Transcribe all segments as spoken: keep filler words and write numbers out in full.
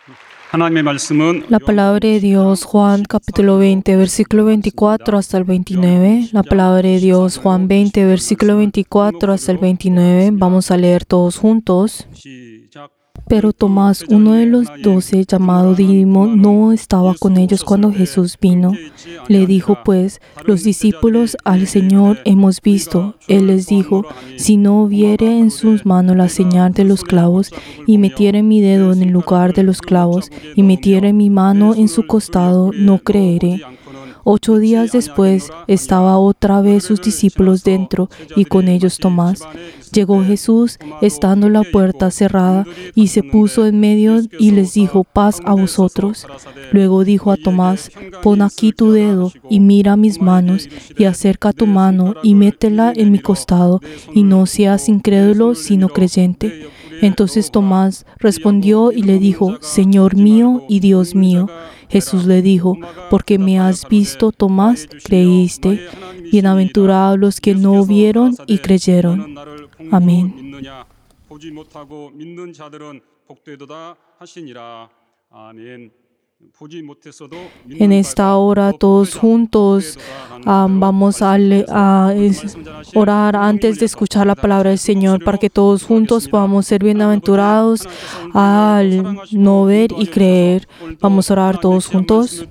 La palabra de Dios, Juan capítulo veinte, versículo veinticuatro hasta el veintinueve. La palabra de Dios, Juan veinte, versículo veinticuatro hasta el veintinueve. Vamos a leer todos juntos. Pero Tomás, uno de los doce, llamado Dídimo, no estaba con ellos cuando Jesús vino. Le dijo pues, los discípulos al Señor hemos visto. Él les dijo, si no viere en sus manos la señal de los clavos, y metiere mi dedo en el lugar de los clavos, y metiere mi mano en su costado, no creeré. Ocho días después, estaba otra vez sus discípulos dentro, y con ellos Tomás. Llegó Jesús, estando la puerta cerrada, y se puso en medio y les dijo, paz a vosotros. Luego dijo a Tomás, pon aquí tu dedo, y mira mis manos, y acerca tu mano, y métela en mi costado, y no seas incrédulo, sino creyente. Entonces Tomás respondió y le dijo, Señor mío y Dios mío. Jesús le dijo, porque me has visto, Tomás, creíste. Bienaventurados los que no vieron y creyeron. Amén. En esta hora todos juntos um, vamos a, le, a es, orar antes de escuchar la palabra del Señor, para que todos juntos podamos ser bienaventurados al no ver y creer. Vamos a orar todos juntos.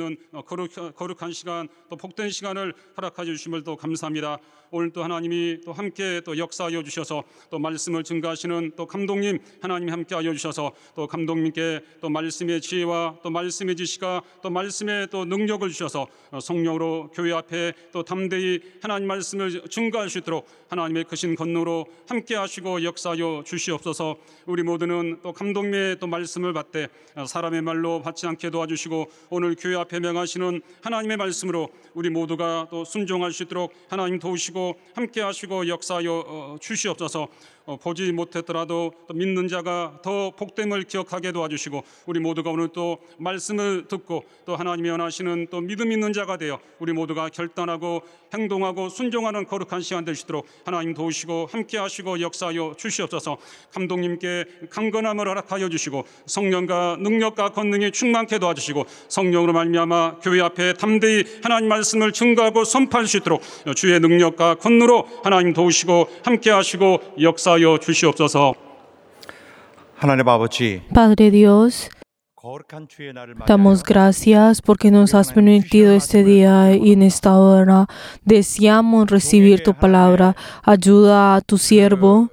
오늘 또 하나님이 또 함께 또 역사하여 주셔서 또 말씀을 증거하시는 또 감독님 하나님 함께하여 주셔서 또 감독님께 또 말씀의 지혜와 또 말씀의 지시가 또 말씀의 또 능력을 주셔서 성령으로 교회 앞에 또 담대히 하나님 말씀을 증거할 수 있도록 하나님의 크신 권능으로 함께하시고 역사하여 주시옵소서. 우리 모두는 또 감독님의 또 말씀을 받되 사람의 말로 받지 않게 도와주시고 오늘 교회 앞에 명하시는 하나님의 말씀으로 우리 모두가 또 순종할 수 있도록 하나님 도우시고 함께 하시고 역사하여 주시옵소서. 어, 보지 못했더라도 또 믿는 자가 더 복됨을 기억하게 도와주시고 우리 모두가 오늘 또 말씀을 듣고 또 하나님이 원하시는 또 믿음 있는 자가 되어 우리 모두가 결단하고 행동하고 순종하는 거룩한 시간 될 수 있도록 하나님 도우시고 함께 하시고 역사하여 주시옵소서. 감독님께 강건함을 허락하여 주시고 성령과 능력과 권능이 충만케 도와주시고 성령으로 말미암아 교회 앞에 담대히 하나님 말씀을 증거하고 선포할 수 있도록 주의 능력과 권능으로 하나님 도우시고 함께 하시고 역사 Padre Dios, damos gracias porque nos has permitido este día y en esta hora deseamos recibir tu palabra. Ayuda a tu siervo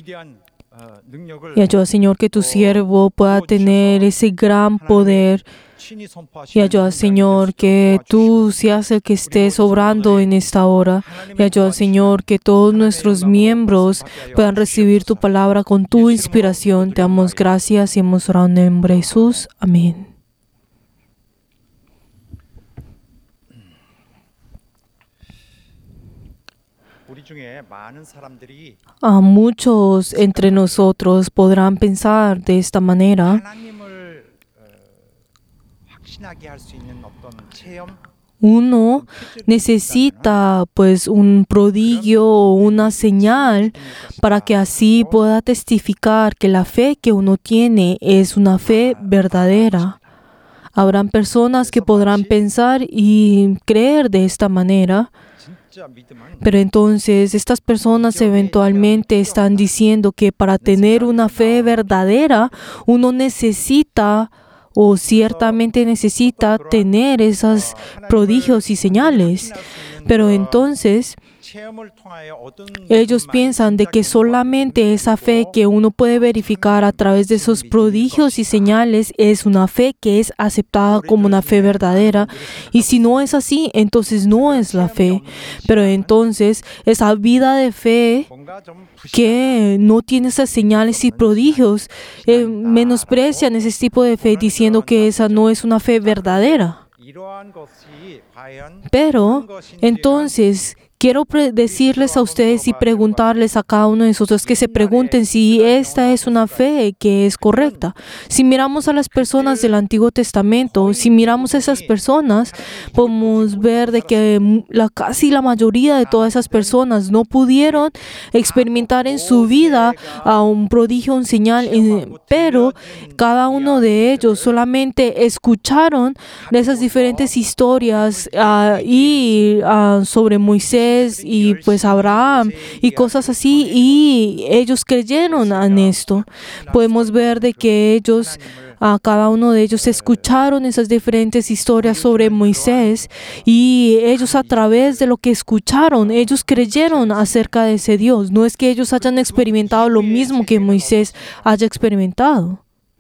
y ayuda, Señor, que tu siervo pueda tener ese gran poder. Y ayuda, Señor, que tú seas el que estés obrando en esta hora. Y ayuda, Señor, que todos nuestros miembros puedan recibir tu palabra con tu inspiración. Te damos gracias y hemos orado en el nombre de Jesús. Amén. A muchos entre nosotros podrán pensar de esta manera. Uno necesita pues un prodigio o una señal para que así pueda testificar que la fe que uno tiene es una fe verdadera. Habrán personas que podrán pensar y creer de esta manera, pero entonces estas personas eventualmente están diciendo que para tener una fe verdadera uno necesita o ciertamente necesita tener esos prodigios y señales. Pero entonces ellos piensan de que solamente esa fe que uno puede verificar a través de esos prodigios y señales es una fe que es aceptada como una fe verdadera. Y si no es así, entonces no es la fe. Pero entonces esa vida de fe que no tiene esas señales y prodigios eh, menosprecian ese tipo de fe diciendo que esa no es una fe verdadera. Pero entonces, quiero decirles a ustedes y preguntarles a cada uno de nosotros que se pregunten si esta es una fe que es correcta. Si miramos a las personas del Antiguo Testamento, si miramos a esas personas, podemos ver de que la, casi la mayoría de todas esas personas no pudieron experimentar en su vida a un prodigio, un señal, pero cada uno de ellos solamente escucharon de esas diferentes historias uh, y uh, sobre Moisés y pues Abraham y cosas así, y ellos creyeron en esto. Podemos ver de que ellos, a cada uno de ellos escucharon esas diferentes historias sobre Moisés, y ellos a través de lo que escucharon, ellos creyeron acerca de ese Dios. No es que ellos hayan experimentado lo mismo que Moisés haya experimentado.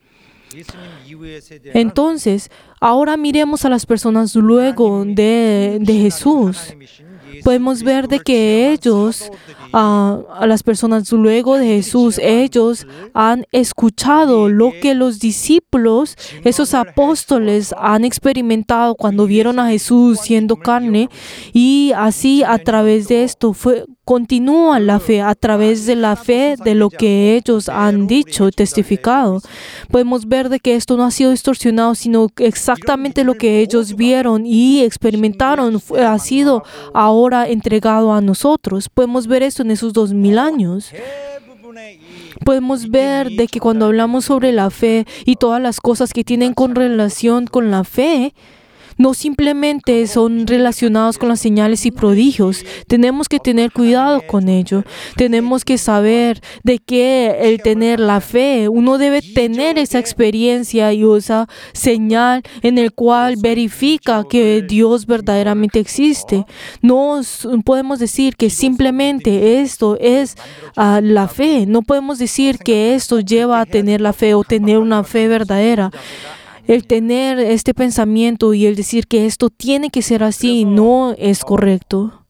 Entonces, ahora miremos a las personas luego de, de Jesús. Podemos ver de que ellos, uh, a las personas luego de Jesús, ellos han escuchado lo que los discípulos, esos apóstoles, han experimentado cuando vieron a Jesús siendo carne, y así a través de esto fue, continúa la fe, a través de la fe de lo que ellos han dicho, testificado. Podemos ver de que esto no ha sido distorsionado, sino exactamente lo que ellos vieron y experimentaron fue, ha sido ahora entregado a nosotros. Podemos ver esto en esos dos mil años. Podemos ver de que cuando hablamos sobre la fe y todas las cosas que tienen con relación con la fe, no simplemente son relacionados con las señales y prodigios. Tenemos que tener cuidado con ello. Tenemos que saber de que el tener la fe, uno debe tener esa experiencia y esa señal en el cual verifica que Dios verdaderamente existe. No podemos decir que simplemente esto es uh, la fe. No podemos decir que esto lleva a tener la fe o tener una fe verdadera. El tener este pensamiento y el decir que esto tiene que ser así no es correcto.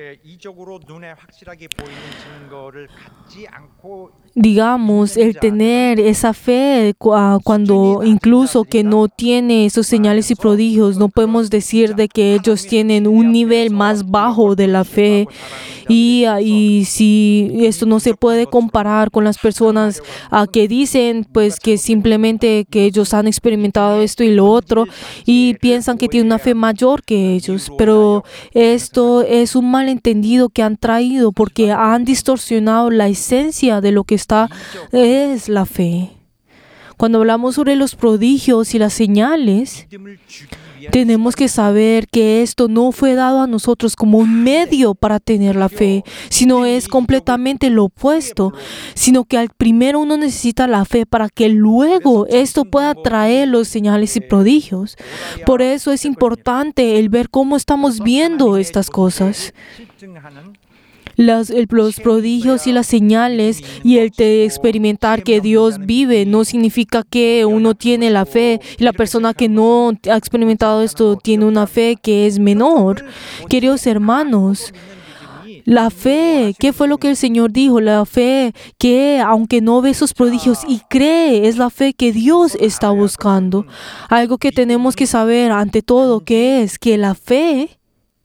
Digamos, el tener esa fe cuando incluso que no tiene esos señales y prodigios, no podemos decir de que ellos tienen un nivel más bajo de la fe. Y, y si esto no se puede comparar con las personas uh, que dicen pues que simplemente que ellos han experimentado esto y lo otro y piensan que tienen una fe mayor que ellos, pero esto es un malentendido que han traído porque han distorsionado la esencia de lo que está es la fe. Cuando hablamos sobre los prodigios y las señales, tenemos que saber que esto no fue dado a nosotros como un medio para tener la fe, sino es completamente lo opuesto, sino que al primero uno necesita la fe para que luego esto pueda traer los señales y prodigios. Por eso es importante el ver cómo estamos viendo estas cosas. Las, el, los prodigios y las señales y el de experimentar que Dios vive no significa que uno tiene la fe y la persona que no ha experimentado esto tiene una fe que es menor. Queridos hermanos, la fe, ¿qué fue lo que el Señor dijo? La fe que, aunque no ve esos prodigios y cree, es la fe que Dios está buscando. Algo que tenemos que saber ante todo, que es que la fe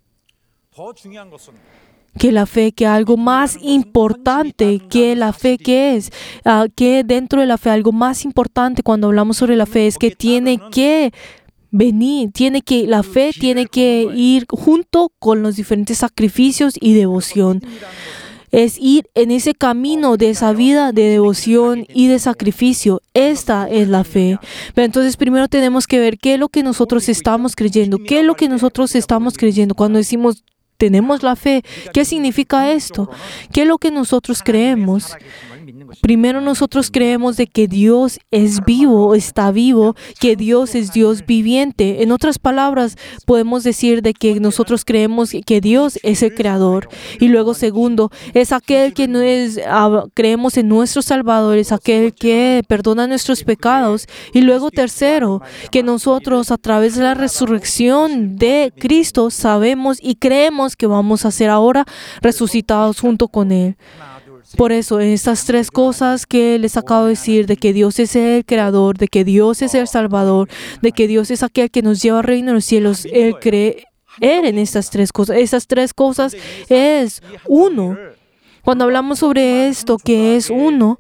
que la fe, que algo más importante que la fe que es, uh, que dentro de la fe, algo más importante cuando hablamos sobre la fe es que tiene que venir, tiene que, la fe tiene que ir junto con los diferentes sacrificios y devoción. Es ir en ese camino de esa vida de devoción y de sacrificio. Esta es la fe. Pero entonces primero tenemos que ver qué es lo que nosotros estamos creyendo, qué es lo que nosotros estamos creyendo cuando decimos tenemos la fe. ¿Qué significa esto? ¿Qué es lo que nosotros creemos? Primero nosotros creemos de que Dios es vivo, está vivo, que Dios es Dios viviente. En otras palabras, podemos decir de que nosotros creemos que Dios es el Creador. Y luego segundo, es aquel que no es, uh, creemos en nuestro Salvador, es aquel que perdona nuestros pecados. Y luego tercero, que nosotros a través de la resurrección de Cristo sabemos y creemos que vamos a ser ahora resucitados junto con Él. Por eso, en estas tres cosas que les acabo de decir, de que Dios es el Creador, de que Dios es el Salvador, de que Dios es aquel que nos lleva al reino de los cielos, Él cree, Él en estas tres cosas. Estas tres cosas es uno. Cuando hablamos sobre esto, que es uno,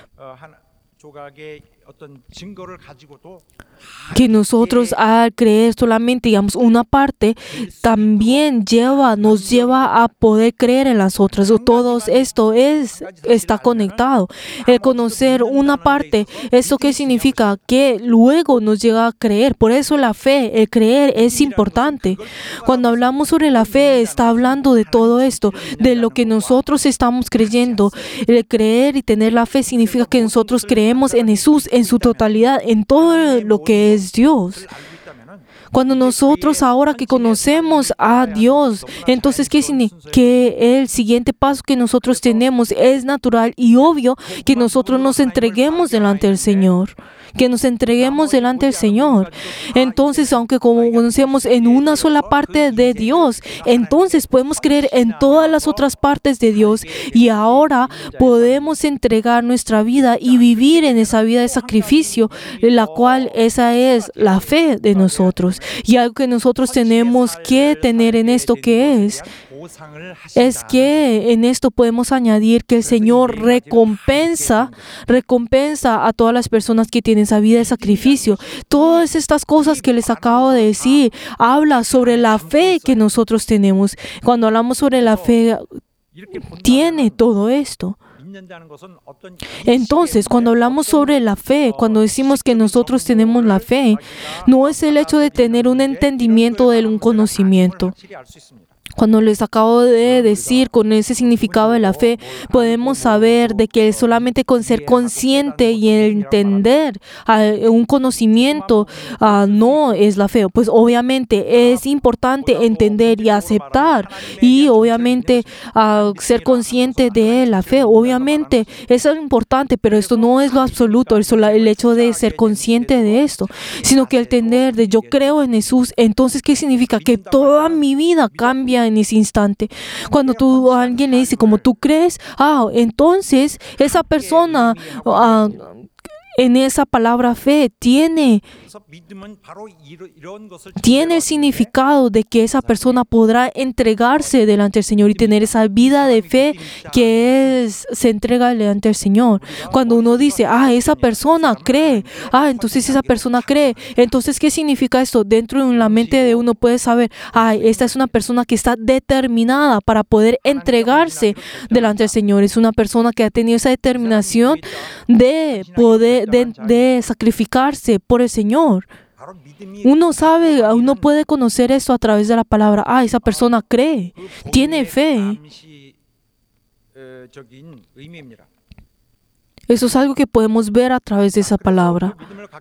que nosotros al creer solamente, digamos, una parte, también lleva, nos lleva a poder creer en las otras. Todo esto es, está conectado. El conocer una parte, ¿esto qué significa? Que luego nos llega a creer. Por eso la fe, el creer es importante. Cuando hablamos sobre la fe, está hablando de todo esto, de lo que nosotros estamos creyendo. El creer y tener la fe significa que nosotros creemos en Jesús, en su totalidad, en todo lo que es Dios. Cuando nosotros ahora que conocemos a Dios, entonces ¿qué significa? Que el siguiente paso que nosotros tenemos es natural y obvio que nosotros nos entreguemos delante del Señor. Que nos entreguemos delante del Señor. Entonces, aunque como conocemos en una sola parte de Dios, entonces podemos creer en todas las otras partes de Dios y ahora podemos entregar nuestra vida y vivir en esa vida de sacrificio, la cual esa es la fe de nosotros. Y algo que nosotros tenemos que tener en esto que es, es que en esto podemos añadir que el Señor recompensa, recompensa a todas las personas que tienen esa vida de sacrificio. Todas estas cosas que les acabo de decir, habla sobre la fe que nosotros tenemos. Cuando hablamos sobre la fe, tiene todo esto. Entonces, cuando hablamos sobre la fe, cuando decimos que nosotros tenemos la fe, no es el hecho de tener un entendimiento de un conocimiento. Cuando les acabo de decir con ese significado de la fe, podemos saber de que solamente con ser consciente y entender uh, un conocimiento uh, no es la fe. Pues obviamente es importante entender y aceptar y obviamente uh, ser consciente de la fe. Obviamente eso es importante, pero esto no es lo absoluto, eso, el hecho de ser consciente de esto, sino que el entender de yo creo en Jesús. Entonces, ¿qué significa? Que toda mi vida cambia en ese instante. Cuando tú a alguien le dice como tú crees, ah, entonces esa persona uh, en esa palabra fe tiene tiene el significado de que esa persona podrá entregarse delante del Señor y tener esa vida de fe que es, se entrega delante del Señor. Cuando uno dice, ah, esa persona cree, ah, entonces esa persona cree, entonces ¿qué significa esto? Dentro de la mente de uno puede saber, ah, esta es una persona que está determinada para poder entregarse delante del Señor. Es una persona que ha tenido esa determinación de poder, de, de sacrificarse por el Señor. Uno sabe, uno puede conocer esto a través de la palabra. Ah, esa persona cree, tiene fe. Eso es algo que podemos ver a través de esa palabra.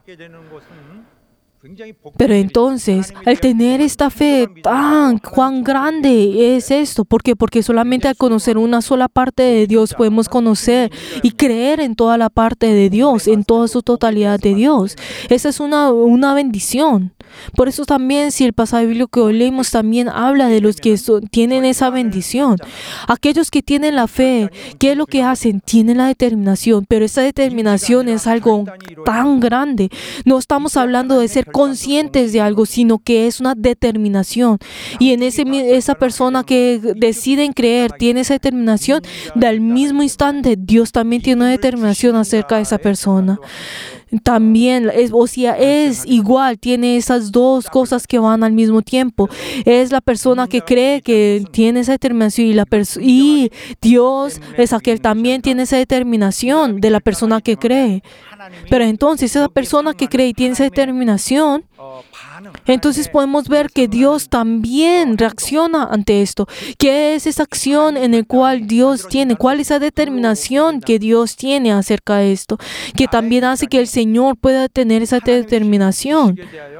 Pero entonces, al tener esta fe tan, cuán grande es esto. ¿Por qué? Porque solamente al conocer una sola parte de Dios podemos conocer y creer en toda la parte de Dios, en toda su totalidad de Dios. Esa es una, una bendición. Por eso también, si el pasaje bíblico que hoy leímos también habla de los que son, tienen esa bendición. Aquellos que tienen la fe, ¿qué es lo que hacen? Tienen la determinación, pero esa determinación es algo tan grande. No estamos hablando de ser conscientes de algo, sino que es una determinación. Y en ese, esa persona que decide en creer, tiene esa determinación, del mismo instante, Dios también tiene una determinación acerca de esa persona. También, es, o sea, es igual, tiene esas dos cosas que van al mismo tiempo. Es la persona que cree que tiene esa determinación y, la pers- y Dios es aquel también tiene esa determinación de la persona que cree. Pero entonces esa persona que cree y tiene esa determinación, entonces podemos ver que Dios también reacciona ante esto. ¿Qué es esa acción en la cual Dios tiene? ¿Cuál es esa determinación que Dios tiene acerca de esto? Que también hace que el Señor pueda tener esa determinación.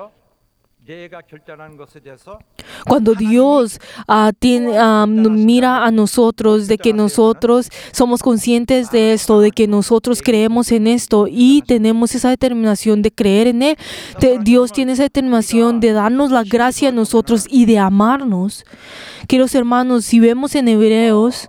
Cuando Dios uh, tiene, uh, mira a nosotros, de que nosotros somos conscientes de esto, de que nosotros creemos en esto y tenemos esa determinación de creer en Él, te, Dios tiene esa determinación de darnos la gracia a nosotros y de amarnos. Queridos hermanos, si vemos en Hebreos,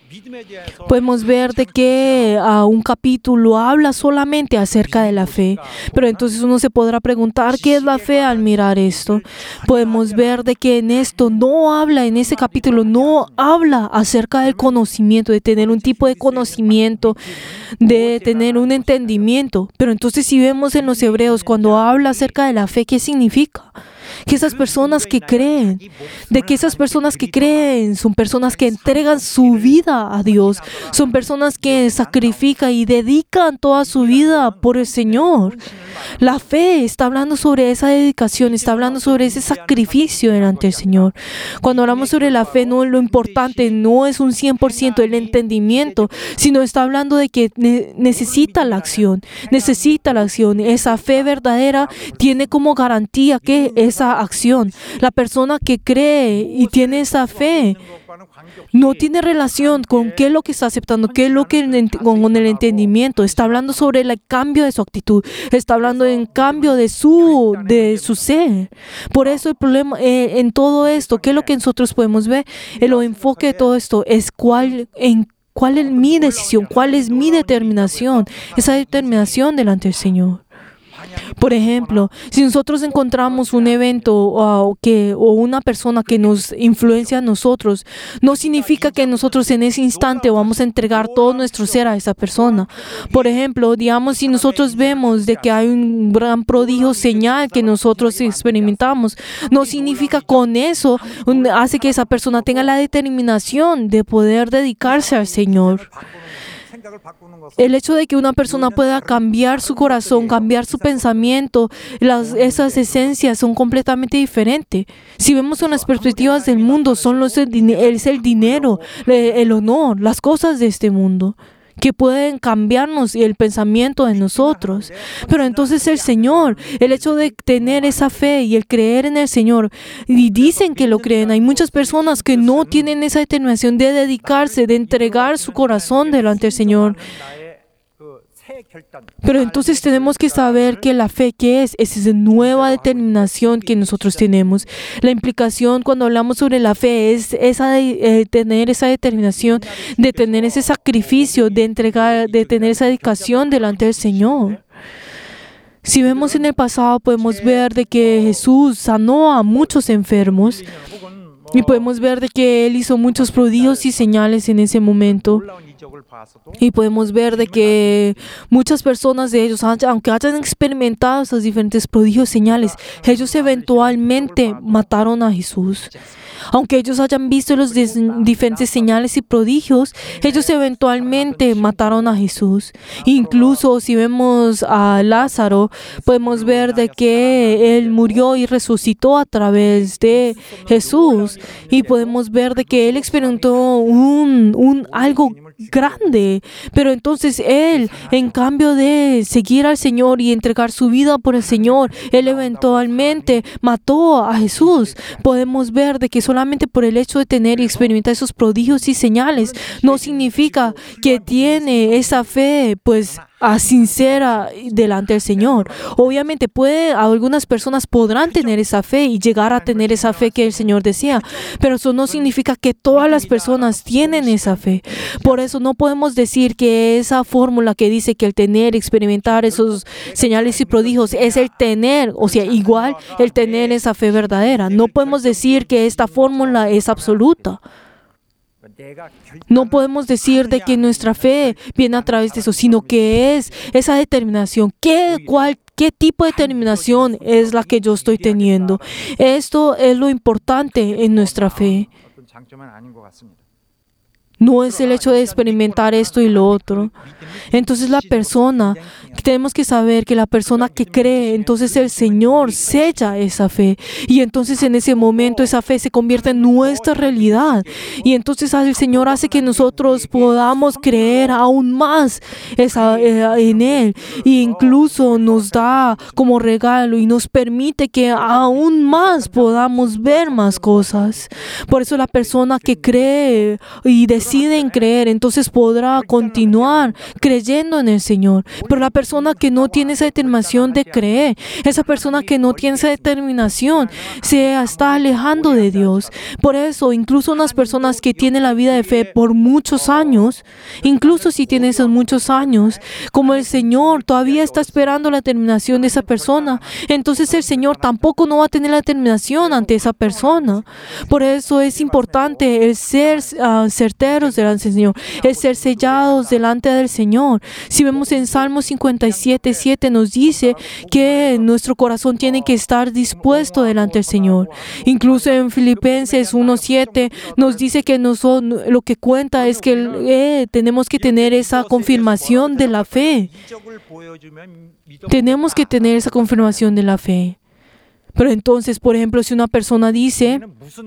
Podemos ver de que uh, un capítulo habla solamente acerca de la fe, pero entonces uno se podrá preguntar qué es la fe al mirar esto. Podemos ver de que en esto no habla, en ese capítulo no habla acerca del conocimiento, de tener un tipo de conocimiento, de tener un entendimiento. Pero entonces si vemos en los Hebreos cuando habla acerca de la fe, ¿qué significa? Que esas personas que creen, de que esas personas que creen son personas que entregan su vida a Dios, son personas que sacrifican y dedican toda su vida por el Señor. La fe está hablando sobre esa dedicación, está hablando sobre ese sacrificio delante del Señor. Cuando hablamos sobre la fe, no lo importante no es un cien por ciento el entendimiento, sino está hablando de que ne- necesita la acción, necesita la acción. Esa fe verdadera tiene como garantía que esa acción. La persona que cree y tiene esa fe no tiene relación con qué es lo que está aceptando, qué es lo que con el entendimiento. Está hablando sobre el cambio de su actitud, está hablando en cambio de su de su ser. Por eso el problema eh, en todo esto, qué es lo que nosotros podemos ver, el enfoque de todo esto es cuál en cuál es mi decisión, cuál es mi determinación, esa determinación delante del Señor. Por ejemplo, si nosotros encontramos un evento uh, que, o una persona que nos influencia a nosotros, no significa que nosotros en ese instante vamos a entregar todo nuestro ser a esa persona. Por ejemplo, digamos, si nosotros vemos de que hay un gran prodigio señal que nosotros experimentamos, no significa con eso un, hace que esa persona tenga la determinación de poder dedicarse al Señor. El hecho de que una persona pueda cambiar su corazón, cambiar su pensamiento, las, esas esencias son completamente diferentes. Si vemos en las perspectivas del mundo, son los, es el dinero, el honor, las cosas de este mundo que pueden cambiarnos y el pensamiento de nosotros. Pero entonces el Señor, el hecho de tener esa fe y el creer en el Señor, y dicen que lo creen, hay muchas personas que no tienen esa determinación de dedicarse, de entregar su corazón delante del Señor. Pero entonces tenemos que saber que la fe, ¿qué es? Es esa nueva determinación que nosotros tenemos. La implicación cuando hablamos sobre la fe es esa de eh, tener esa determinación, de tener ese sacrificio, de entregar, de tener esa dedicación delante del Señor. Si vemos en el pasado, podemos ver de que Jesús sanó a muchos enfermos y podemos ver de que Él hizo muchos prodigios y señales en ese momento. Y podemos ver de que muchas personas de ellos, aunque hayan experimentado esos diferentes prodigios, señales, ellos eventualmente mataron a Jesús. Aunque ellos hayan visto los diferentes señales y prodigios, ellos eventualmente mataron a Jesús. Incluso si vemos a Lázaro, podemos ver de que él murió y resucitó a través de Jesús. Y podemos ver de que él experimentó un, un algo grande, pero entonces él, en cambio de seguir al Señor y entregar su vida por el Señor, él eventualmente mató a Jesús. Podemos ver de que solamente por el hecho de tener y experimentar esos prodigios y señales no significa que tiene esa fe, pues, a sincera delante del Señor. Obviamente puede, algunas personas podrán tener esa fe y llegar a tener esa fe que el Señor desea, pero eso no significa que todas las personas tienen esa fe. Por eso no podemos decir que esa fórmula que dice que el tener, experimentar esos señales y prodigios es el tener, o sea, igual el tener esa fe verdadera. No podemos decir que esta fórmula es absoluta. No podemos decir de que nuestra fe viene a través de eso, sino que es esa determinación. ¿Qué, cuál, qué tipo de determinación es la que yo estoy teniendo? Esto es lo importante en nuestra fe. No es el hecho de experimentar esto y lo otro. Entonces la persona, tenemos que saber que la persona que cree, entonces el Señor sella esa fe. Y entonces en ese momento esa fe se convierte en nuestra realidad. Y entonces el Señor hace que nosotros podamos creer aún más esa, eh, en Él. E incluso nos da como regalo y nos permite que aún más podamos ver más cosas. Por eso la persona que cree y desea decide en creer, entonces podrá continuar creyendo en el Señor. Pero la persona que no tiene esa determinación de creer, esa persona que no tiene esa determinación, se está alejando de Dios. Por eso, incluso unas personas que tienen la vida de fe por muchos años, incluso si tienen esos muchos años, como el Señor todavía está esperando la determinación de esa persona, entonces el Señor tampoco no va a tener la determinación ante esa persona. Por eso es importante el ser uh, certeros delante del Señor, el ser sellados delante del Señor. Si vemos en Salmo cincuenta y siete, siete nos dice que nuestro corazón tiene que estar dispuesto delante del Señor. Incluso en Filipenses uno siete nos dice que nosotros, lo que cuenta es que eh, tenemos que tener esa confirmación de la fe. Tenemos que tener esa confirmación de la fe. Pero entonces, por ejemplo, si una persona dice,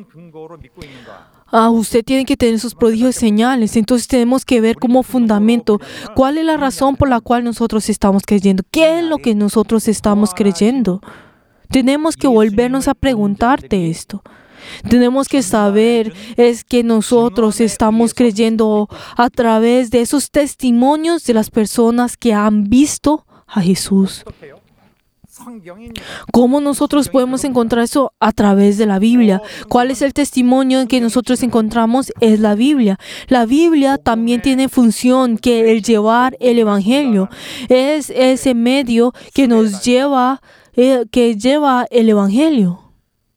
ah, usted tiene que tener sus prodigios y señales, entonces tenemos que ver como fundamento cuál es la razón por la cual nosotros estamos creyendo. ¿Qué es lo que nosotros estamos creyendo? Tenemos que volvernos a preguntarte esto. Tenemos que saber es que nosotros estamos creyendo a través de esos testimonios de las personas que han visto a Jesús. ¿Cómo nosotros podemos encontrar eso? A través de la Biblia. ¿Cuál es el testimonio que nosotros encontramos? Es la Biblia. La Biblia también tiene función que el llevar el Evangelio. Es ese medio que nos lleva, eh, que lleva el Evangelio.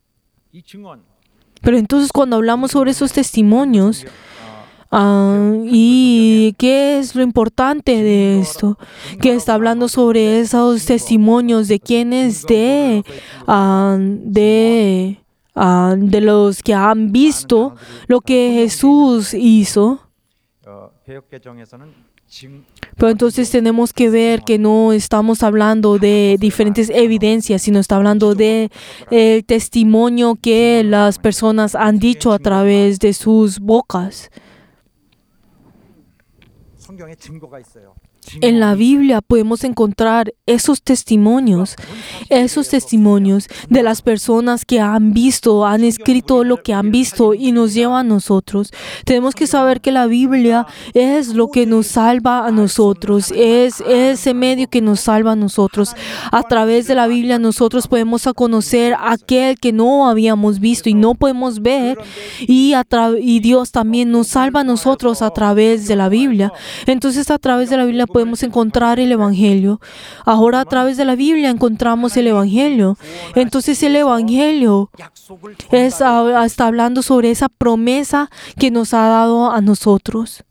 Pero entonces cuando hablamos sobre esos testimonios, Uh, ¿y qué es lo importante de esto? Que está hablando sobre esos testimonios de quienes de, uh, de, uh, de los que han visto lo que Jesús hizo. Pero entonces tenemos que ver que no estamos hablando de diferentes evidencias, sino está hablando de el testimonio que las personas han dicho a través de sus bocas. En la Biblia podemos encontrar esos testimonios, esos testimonios de las personas que han visto, han escrito lo que han visto y nos lleva a nosotros. Tenemos que saber que la Biblia es lo que nos salva a nosotros, es ese medio que nos salva a nosotros. A través de la Biblia nosotros podemos conocer a aquel que no habíamos visto y no podemos ver, y, a tra- y Dios también nos salva a nosotros a través de la Biblia. Entonces a través de la Biblia podemos encontrar el Evangelio. Ahora a través de la Biblia encontramos el Evangelio. Entonces el Evangelio es, uh, está hablando sobre esa promesa que nos ha dado a nosotros.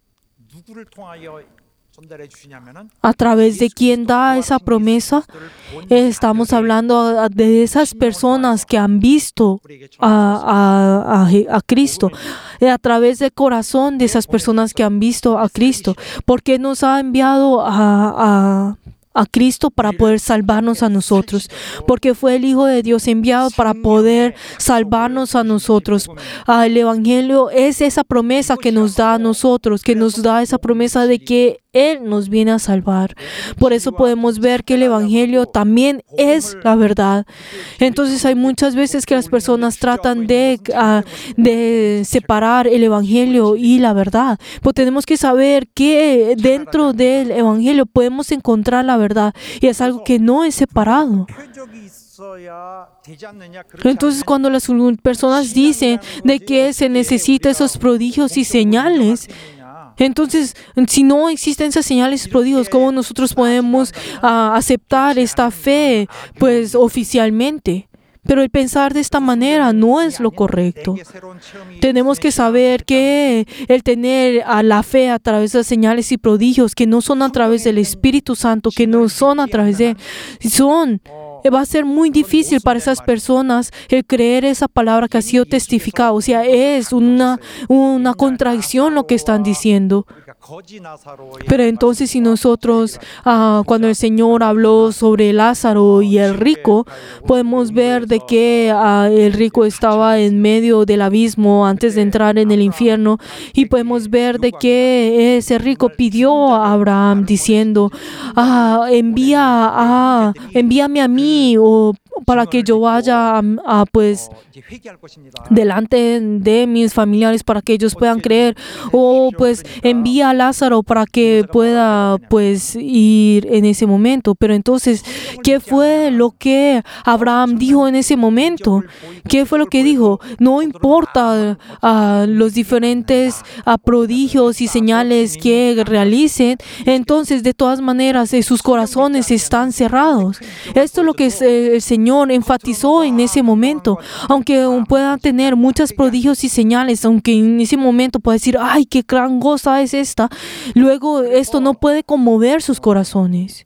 A través de quien da esa promesa, estamos hablando de esas personas que han visto a, a, a, a Cristo, a través del corazón de esas personas que han visto a Cristo, porque nos ha enviado a, a a Cristo para poder salvarnos a nosotros, porque fue el Hijo de Dios enviado para poder salvarnos a nosotros. Ah, el Evangelio es esa promesa que nos da a nosotros, que nos da esa promesa de que Él nos viene a salvar. Por eso podemos ver que el Evangelio también es la verdad. Entonces hay muchas veces que las personas tratan de, uh, de separar el Evangelio y la verdad. Pero tenemos que saber que dentro del Evangelio podemos encontrar la verdad. verdad y es algo que no es separado. Entonces cuando las personas dicen de que se necesitan esos prodigios y señales, entonces si no existen esas señales y prodigios, ¿cómo nosotros podemos uh, aceptar esta fe pues oficialmente? Pero el pensar de esta manera no es lo correcto. Tenemos que saber que el tener a la fe a través de las señales y prodigios, que no son a través del Espíritu Santo, que no son a través de... son va a ser muy difícil para esas personas el creer esa palabra que ha sido testificada. O sea, es una, una contradicción lo que están diciendo. Pero entonces si nosotros, uh, cuando el Señor habló sobre Lázaro y el rico, podemos ver de que uh, el rico estaba en medio del abismo antes de entrar en el infierno, y podemos ver de que ese rico pidió a Abraham diciendo, uh, envía a, envíame a mí o para que yo vaya a, a, pues delante de mis familiares para que ellos puedan creer, o pues envía a Lázaro para que pueda pues ir en ese momento. Pero entonces, ¿qué fue lo que Abraham dijo en ese momento? ¿Qué fue lo que dijo? No importa uh, los diferentes uh, prodigios y señales que realicen, entonces de todas maneras eh, sus corazones están cerrados. Esto es lo que eh, el Señor enfatizó en ese momento. Aunque puedan tener muchos prodigios y señales, aunque en ese momento pueda decir, ¡ay, qué gran cosa es esta!, luego esto no puede conmover sus corazones.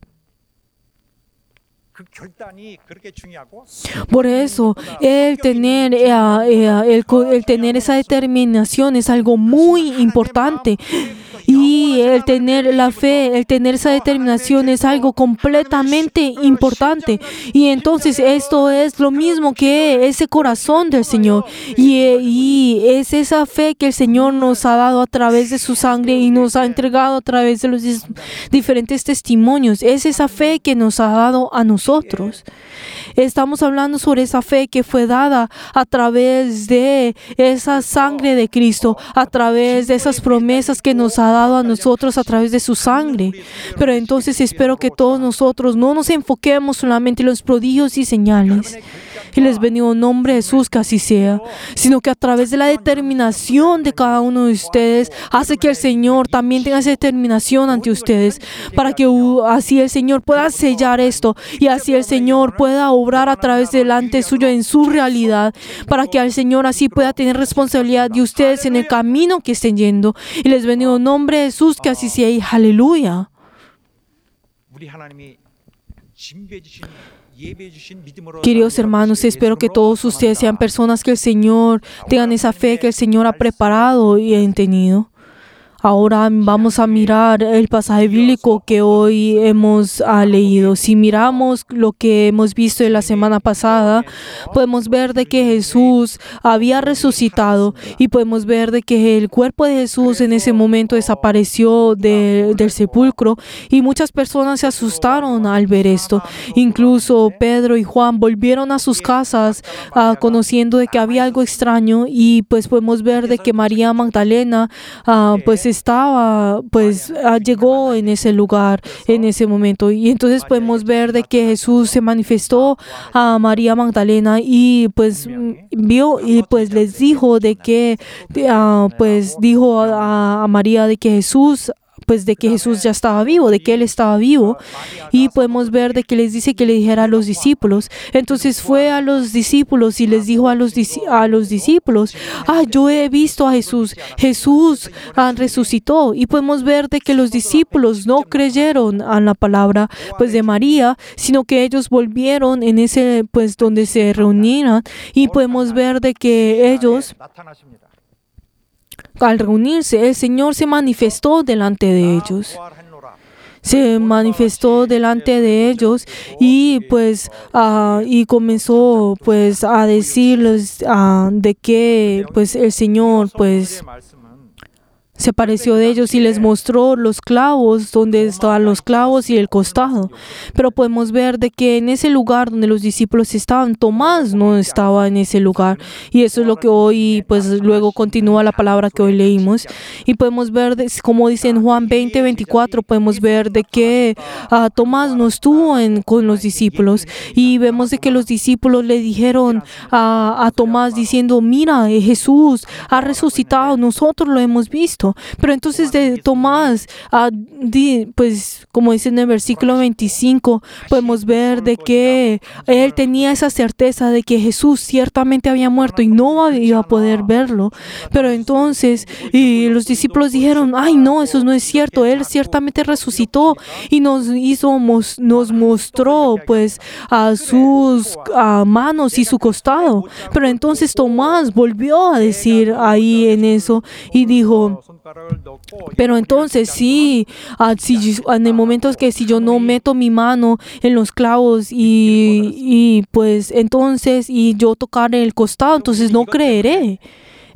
Por eso, el tener, eh, eh, el, el tener esa determinación es algo muy importante. Y el tener la fe, el tener esa determinación es algo completamente importante. Y entonces esto es lo mismo que ese corazón del Señor. Y, y es esa fe que el Señor nos ha dado a través de su sangre y nos ha entregado a través de los diferentes testimonios. Es esa fe que nos ha dado a nosotros. Estamos hablando sobre esa fe que fue dada a través de esa sangre de Cristo, a través de esas promesas que nos ha dado a nosotros a través de su sangre. Pero entonces espero que todos nosotros no nos enfoquemos solamente en los prodigios y señales. Y les bendigo en nombre de Jesús, que así sea, sino que a través de la determinación de cada uno de ustedes hace que el Señor también tenga esa determinación ante ustedes, para que uh, así el Señor pueda sellar esto y así el Señor pueda obrar a través delante suyo en su realidad, para que el Señor así pueda tener responsabilidad de ustedes en el camino que estén yendo. Y les bendigo en nombre de Jesús, que así sea, y aleluya. Queridos hermanos, espero que todos ustedes sean personas que el Señor tengan esa fe que el Señor ha preparado y ha tenido. Ahora vamos a mirar el pasaje bíblico que hoy hemos uh, leído. Si miramos lo que hemos visto en la semana pasada, podemos ver de que Jesús había resucitado y podemos ver de que el cuerpo de Jesús en ese momento desapareció de, del sepulcro, y muchas personas se asustaron al ver esto. Incluso Pedro y Juan volvieron a sus casas uh, conociendo de que había algo extraño, y pues podemos ver de que María Magdalena uh, pues estaba, pues uh, llegó en ese lugar en ese momento, y entonces podemos ver de que Jesús se manifestó a María Magdalena y pues vio y pues les dijo de que uh, pues dijo a, a María de que Jesús pues de que Jesús ya estaba vivo, de que Él estaba vivo, y podemos ver de que les dice que le dijera a los discípulos. Entonces fue a los discípulos y les dijo a los, a los discípulos, ah, yo he visto a Jesús, Jesús ah, resucitó, y podemos ver de que los discípulos no creyeron a la palabra pues de María, sino que ellos volvieron en ese pues donde se reunían, y podemos ver de que ellos al reunirse, el Señor se manifestó delante de ellos. Se manifestó delante de ellos y pues uh, y comenzó pues a decirles uh, de que pues el Señor pues se apareció de ellos y les mostró los clavos, donde estaban los clavos y el costado. Pero podemos ver de que en ese lugar donde los discípulos estaban, Tomás no estaba en ese lugar. Y eso es lo que hoy, pues luego continúa la palabra que hoy leímos. Y podemos ver, de, como dice en Juan veinte, veinticuatro, podemos ver de que uh, Tomás no estuvo en, con los discípulos. Y vemos de que los discípulos le dijeron a, a Tomás diciendo, mira, Jesús ha resucitado, nosotros lo hemos visto. Pero entonces de Tomás, uh, di, pues como dice en el versículo veinticinco, podemos ver de que él tenía esa certeza de que Jesús ciertamente había muerto y no iba a poder verlo. Pero entonces y los discípulos dijeron, ay no, eso no es cierto, él ciertamente resucitó y nos hizo, nos, nos mostró pues a sus a manos y su costado. Pero entonces Tomás volvió a decir ahí en eso y dijo, pero entonces sí, uh, si, en el momento que si yo no meto mi mano en los clavos y, y pues entonces y yo tocar el costado, entonces no creeré.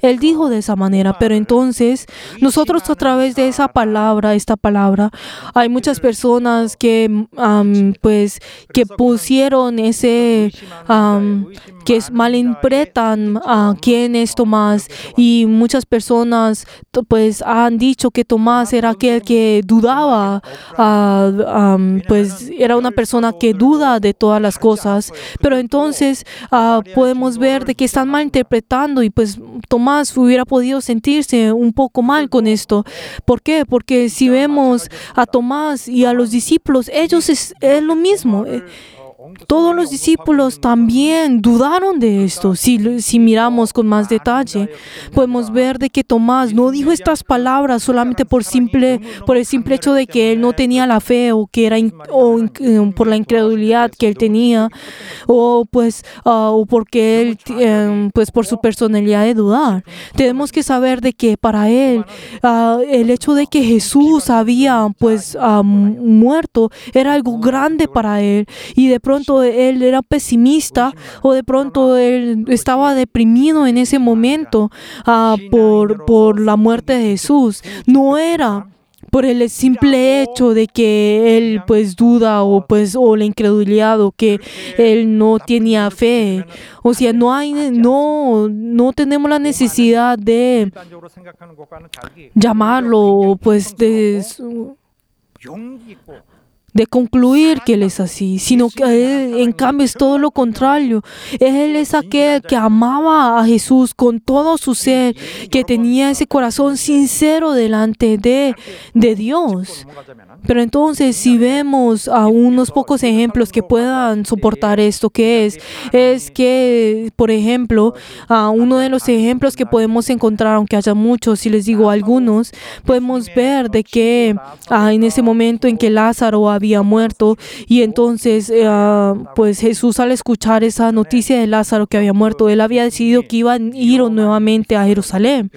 Él dijo de esa manera, pero entonces nosotros a través de esa palabra, esta palabra, hay muchas personas que um, pues que pusieron ese um, que malinterpretan a quién es Tomás, y muchas personas pues han dicho que Tomás era aquel que dudaba, uh, um, pues era una persona que duda de todas las cosas, pero entonces uh, podemos ver de que están malinterpretando, y pues Tomás hubiera podido sentirse un poco mal con esto. ¿Por qué? Porque si vemos a Tomás y a los discípulos, ellos es, es lo mismo. Todos los discípulos también dudaron de esto. Si, si miramos con más detalle, podemos ver de que Tomás no dijo estas palabras solamente por, simple, por el simple hecho de que él no tenía la fe, o que era in, o in, por la incredulidad que él tenía, o pues uh, o porque él um, pues por su personalidad de dudar. Tenemos que saber de que para él uh, el hecho de que Jesús había pues uh, muerto era algo grande para él, y de pronto él era pesimista, o de pronto él estaba deprimido en ese momento uh, por, por la muerte de Jesús. No era por el simple hecho de que él pues duda, o pues o la incredulidad, o que él no tenía fe. O sea, no hay no no tenemos la necesidad de llamarlo pues de de concluir que Él es así, sino que Él, en cambio, es todo lo contrario. Él es aquel que amaba a Jesús con todo su ser, que tenía ese corazón sincero delante de, de Dios. Pero entonces, si vemos a unos pocos ejemplos que puedan soportar esto, ¿qué es? Es que, por ejemplo, a uno de los ejemplos que podemos encontrar, aunque haya muchos, si les digo algunos, podemos ver de que ah, en ese momento en que Lázaro había muerto, y entonces, ah, pues Jesús, al escuchar esa noticia de Lázaro que había muerto, él había decidido que iba a ir nuevamente a Jerusalén.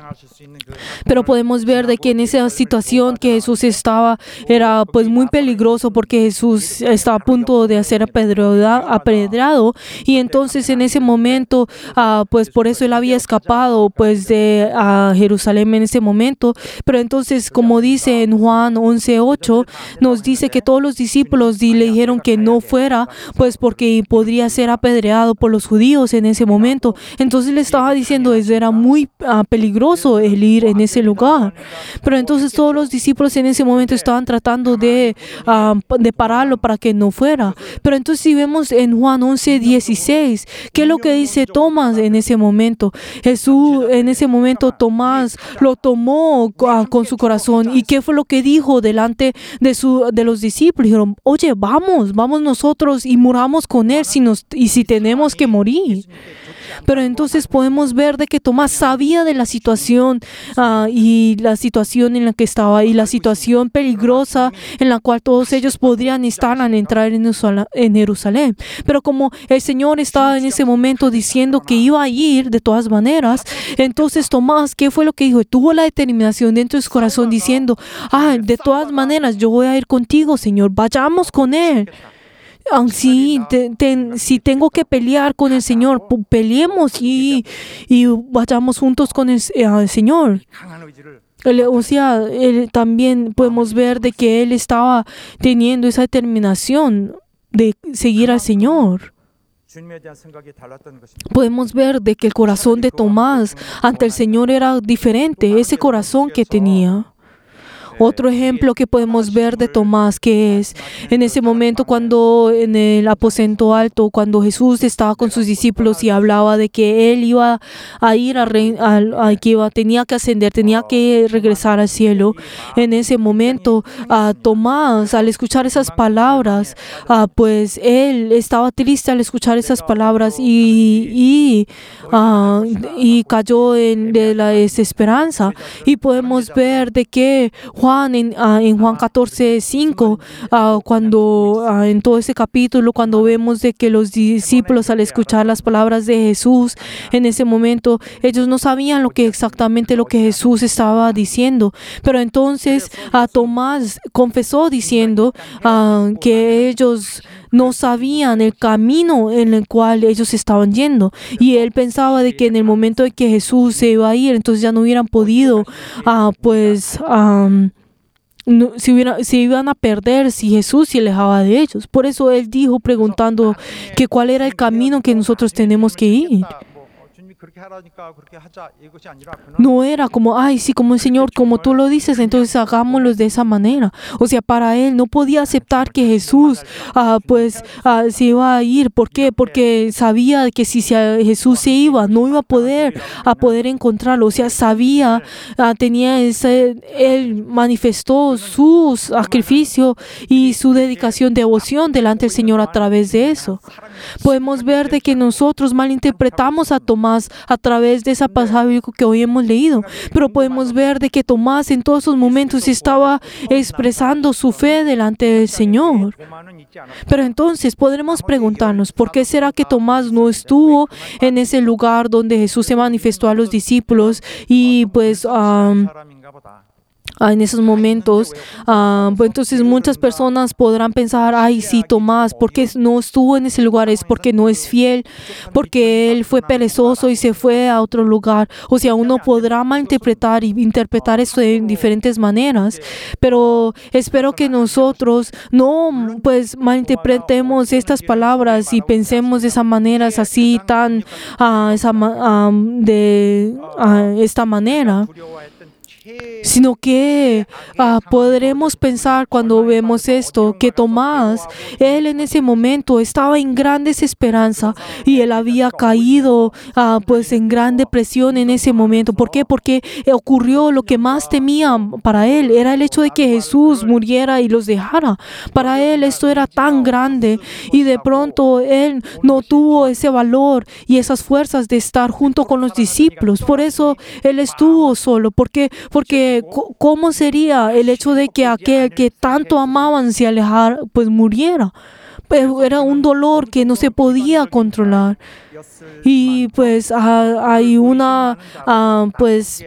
Pero podemos ver de que en esa situación que Jesús estaba, era pues muy peligroso, porque Jesús estaba a punto de ser apedreado, y entonces en ese momento uh, pues por eso él había escapado pues de uh, Jerusalén en ese momento. Pero entonces, como dice en Juan once ocho, nos dice que todos los discípulos le dijeron que no fuera, pues porque podría ser apedreado por los judíos en ese momento. Entonces le estaba diciendo eso era muy uh, peligroso el ir en ese lugar. Pero entonces todos los discípulos en ese momento estaban tratando de, uh, de pararlo para que no fuera. Pero entonces, si vemos en Juan once dieciséis, ¿qué es lo que dice Tomás en ese momento? Jesús, en ese momento, Tomás lo tomó uh, con su corazón. ¿Y qué fue lo que dijo delante de, su, de los discípulos? Dijeron, oye, vamos, vamos nosotros y muramos con él si nos, y si tenemos que morir. Pero entonces podemos ver de que Tomás sabía de la situación uh, y la situación en la que estaba, y la situación peligrosa en la cual todos ellos podrían estar al entrar en Jerusalén. Pero como el Señor estaba en ese momento diciendo que iba a ir de todas maneras, entonces Tomás, ¿qué fue lo que dijo? Tuvo la determinación dentro de su corazón diciendo, ah, de todas maneras yo voy a ir contigo, Señor, vayamos con Él. Sí, te, te, si tengo que pelear con el Señor, peleemos y, y vayamos juntos con el, el Señor. Él, o sea, él, también podemos ver de que él estaba teniendo esa determinación de seguir al Señor. Podemos ver de que el corazón de Tomás ante el Señor era diferente, ese corazón que tenía. Otro ejemplo que podemos ver de Tomás, que es en ese momento cuando en el aposento alto, cuando Jesús estaba con sus discípulos y hablaba de que él iba a ir a, a, a que iba, tenía que ascender, tenía que regresar al cielo. En ese momento, uh, Tomás, al escuchar esas palabras, uh, pues él estaba triste al escuchar esas palabras y, y, uh, y cayó en de la desesperanza. Y podemos ver de que Juan Juan, en, uh, en Juan catorce cinco, uh, cuando uh, en todo ese capítulo, cuando vemos de que los discípulos al escuchar las palabras de Jesús, en ese momento ellos no sabían lo que exactamente lo que Jesús estaba diciendo, pero entonces uh, Tomás confesó diciendo uh, que ellos no sabían el camino en el cual ellos estaban yendo, y él pensaba de que en el momento en que Jesús se iba a ir, entonces ya no hubieran podido uh, pues um, no, si, hubiera, si iban a perder si Jesús se alejaba de ellos. Por eso él dijo, preguntando que cuál era el camino que nosotros tenemos que ir. No era como, ay, sí, como el Señor, como tú lo dices, entonces hagámoslo de esa manera. O sea, para él no podía aceptar que Jesús uh, pues uh, se iba a ir. ¿Por qué? Porque sabía que si Jesús se iba, no iba a poder a poder encontrarlo. O sea, sabía, uh, tenía ese, él manifestó su sacrificio y su dedicación, devoción delante del Señor a través de eso. Podemos ver de que nosotros malinterpretamos a Tomás a través de esa pasaje que hoy hemos leído, pero podemos ver de que Tomás en todos esos momentos estaba expresando su fe delante del Señor. Pero entonces podremos preguntarnos, ¿por qué será que Tomás no estuvo en ese lugar donde Jesús se manifestó a los discípulos y pues um, en esos momentos, uh, pues entonces muchas personas podrán pensar, ay, sí, Tomás, ¿por qué no estuvo en ese lugar? Es porque no es fiel, porque él fue perezoso y se fue a otro lugar. O sea, uno podrá malinterpretar y interpretar esto de diferentes maneras, pero espero que nosotros no, pues, malinterpretemos estas palabras y pensemos de esas maneras así, tan, uh, esa, uh, de uh, esta manera, sino que uh, podremos pensar cuando vemos esto, que Tomás, él en ese momento estaba en gran desesperanza y él había caído uh, pues en gran depresión en ese momento. ¿Por qué? Porque ocurrió lo que más temía para él, era el hecho de que Jesús muriera y los dejara. Para él esto era tan grande y de pronto él no tuvo ese valor y esas fuerzas de estar junto con los discípulos. Por eso él estuvo solo, porque Porque ¿cómo sería el hecho de que aquel que tanto amaban se alejara, pues muriera? Pero era un dolor que no se podía controlar. Y pues uh, hay una, uh, pues,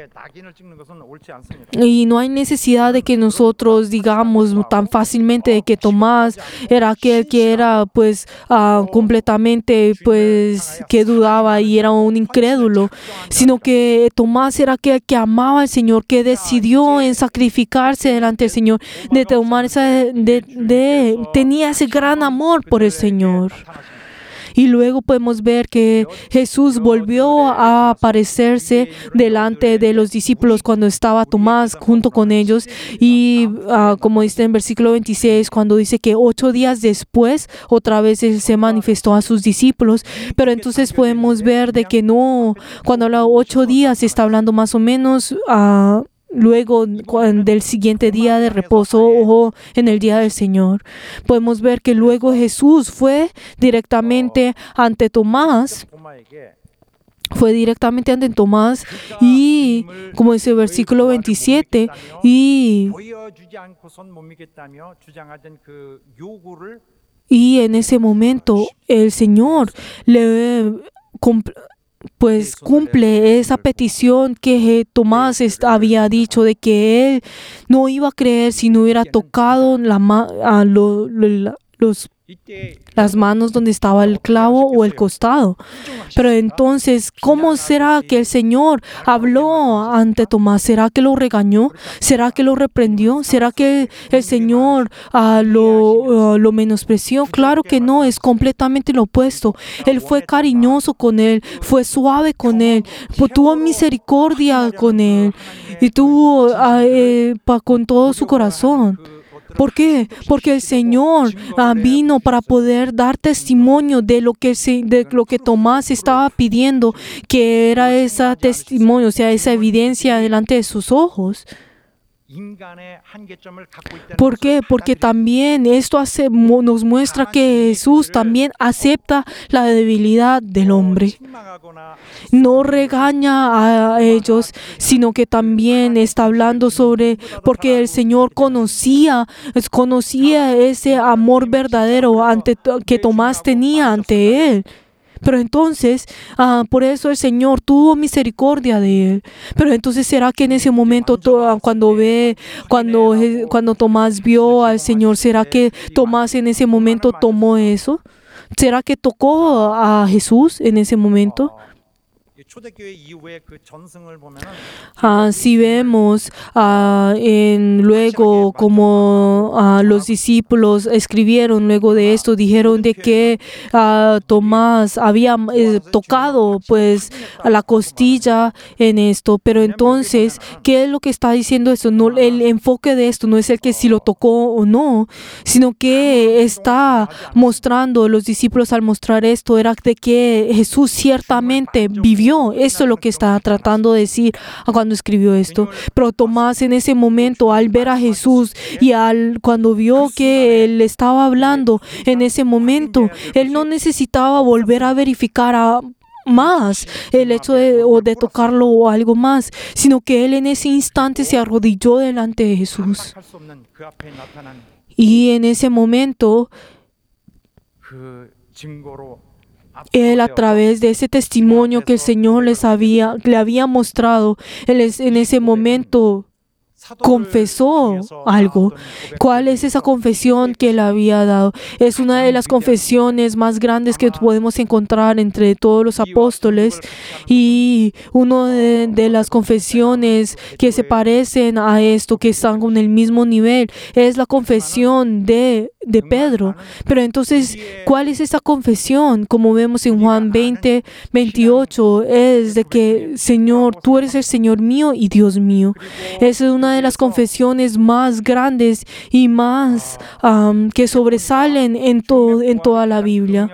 y no hay necesidad de que nosotros digamos tan fácilmente de que Tomás era aquel que era pues uh, completamente pues que dudaba y era un incrédulo, sino que Tomás era aquel que amaba al Señor, que decidió en sacrificarse delante del Señor, de tomar esa, de, de, tenía ese gran amor por el Señor. Y luego podemos ver que Jesús volvió a aparecerse delante de los discípulos cuando estaba Tomás junto con ellos. Y uh, como dice en versículo veintiséis, cuando dice que ocho días después otra vez Él se manifestó a sus discípulos. Pero entonces podemos ver de que no, cuando habla ocho días está hablando más o menos uh, luego del siguiente día de reposo o en el día del Señor. Podemos ver que luego Jesús fue directamente ante Tomás, fue directamente ante Tomás y, como dice el versículo veintisiete, y, y en ese momento el Señor le pues cumple esa petición que Tomás había dicho de que él no iba a creer si no hubiera tocado la ma a lo, lo, los las manos donde estaba el clavo o el costado. Pero entonces, ¿cómo será que el Señor habló ante Tomás? ¿Será que lo regañó? ¿Será que lo reprendió? ¿Será que el Señor uh, lo, uh, lo menospreció? Claro que no, es completamente lo opuesto. Él fue cariñoso con él, fue suave con él, tuvo misericordia con él y tuvo uh, eh, pa, con todo su corazón. ¿Por qué? Porque el Señor uh, vino para poder dar testimonio de lo que se, de lo que Tomás estaba pidiendo, que era ese testimonio, o sea, esa evidencia delante de sus ojos. ¿Por qué? Porque también esto hace, nos muestra que Jesús también acepta la debilidad del hombre. No regaña a ellos, sino que también está hablando sobre, porque el Señor conocía, conocía ese amor verdadero ante, que Tomás tenía ante Él. Pero entonces, ah, por eso el Señor tuvo misericordia de él. Pero entonces, ¿será que en ese momento, to, cuando ve, cuando, cuando Tomás vio al Señor, ¿será que Tomás en ese momento tomó eso? ¿Será que tocó a Jesús en ese momento? Ah, si vemos ah, en, luego como ah, los discípulos escribieron luego de esto, dijeron de que ah, Tomás había eh, tocado pues a la costilla en esto, pero entonces, ¿qué es lo que está diciendo esto? No, el enfoque de esto no es el que si lo tocó o no, sino que está mostrando, los discípulos al mostrar esto, era de que Jesús ciertamente vivió. Esto es lo que está tratando de decir cuando escribió esto. Pero Tomás en ese momento, al ver a Jesús y al cuando vio que él estaba hablando, en ese momento, él no necesitaba volver a verificar a más el hecho de, o de tocarlo o algo más, sino que él en ese instante se arrodilló delante de Jesús. Y en ese momento, él, a través de ese testimonio que el Señor les había, le había mostrado, él es, en ese momento confesó algo. ¿Cuál es esa confesión que él había dado? Es una de las confesiones más grandes que podemos encontrar entre todos los apóstoles, y una de, de las confesiones que se parecen a esto, que están con el mismo nivel, es la confesión de, de Pedro. Pero entonces, ¿cuál es esa confesión? Como vemos en Juan veinte, veintiocho, es de que, Señor, tú eres el Señor mío y Dios mío. Esa es una de las confesiones más grandes y más um, que sobresalen en, to, en toda la Biblia.